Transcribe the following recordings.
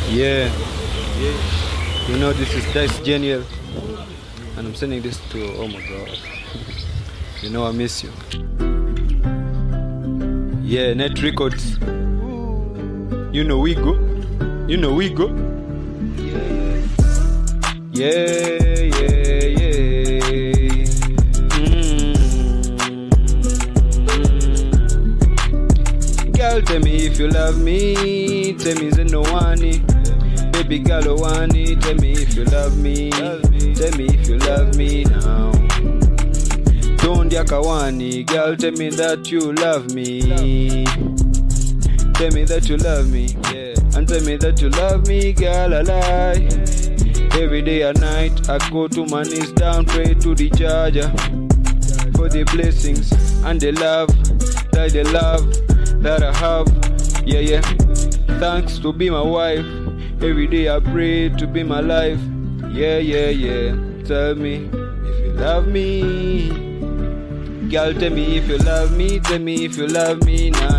Yeah, you know this is Dice Genial, and I'm sending this to, oh my god, you know I miss you. Yeah, Net Records, you know we go. Yeah. Girl, tell me if you love me, tell me is no one. Baby girl, oh one, tell me if you love me, tell me if you love me now. Don't yakawani, girl, tell me that you love me. Tell me that you love me, yeah. And tell me that you love me, girl, I lie. Every day and night, I go to my knees down, pray to the Jaja for the blessings and the love that I have, yeah. Thanks to be my wife. Every day I pray to be my life, yeah. Tell me if you love me, girl. Tell me if you love me. Tell me if you love me, nah.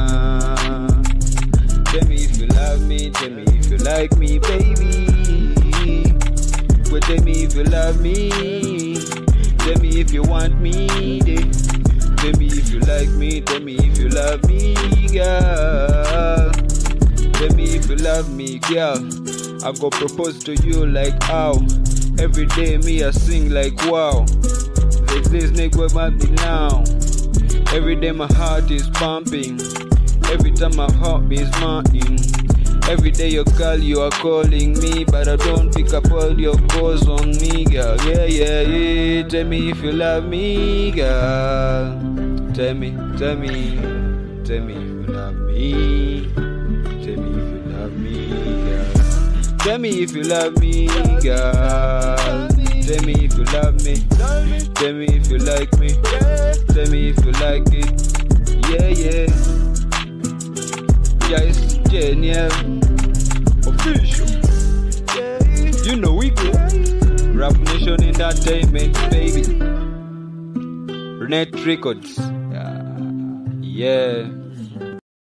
Tell me if you love me. Tell me if you like me, baby. Well, tell me if you love me. Tell me if you want me, tell me if you like me. Tell me if you love me, girl. Tell me if you love me, girl. I go propose to you like how. Every day me I sing like wow. This nigga about me now. Every day my heart is pumping. Every time my heart is mounting. Every day you call, you are calling me, but I don't pick up all your calls on me, girl. Yeah. Tell me if you love me, girl. Tell me if you love me. Tell me if you love me, girl. Tell me if you love me, girl. Tell me if you love me. Tell me if you like me. Tell me if you like it. Yeah. Dice Genial official. You know we go. Rap Nation Entertainment, baby. Net Records. Yeah.